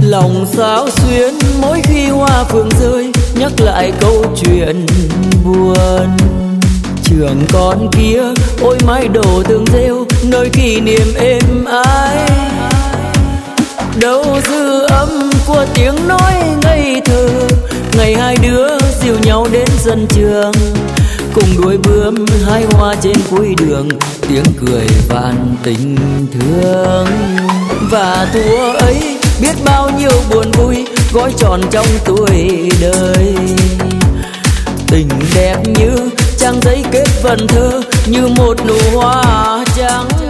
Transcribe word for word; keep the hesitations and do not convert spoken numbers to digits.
Lòng xao xuyến mỗi khi hoa phượng rơi, nhắc lại câu chuyện buồn. Trường con kia ôi mái đổ tường rêu, nơi kỷ niệm êm ái. Đâu dư âm của tiếng nói ngây thơ, ngày hai đứa dìu nhau đến sân trường, cùng đuổi bướm hái hoa trên cuối đường, tiếng cười vạn tình thương. Và thua ấy biết bao nhiêu buồn vui gói tròn trong tuổi đời. Tình đẹp như trang giấy kết vần thơ, như một nụ hoa trắng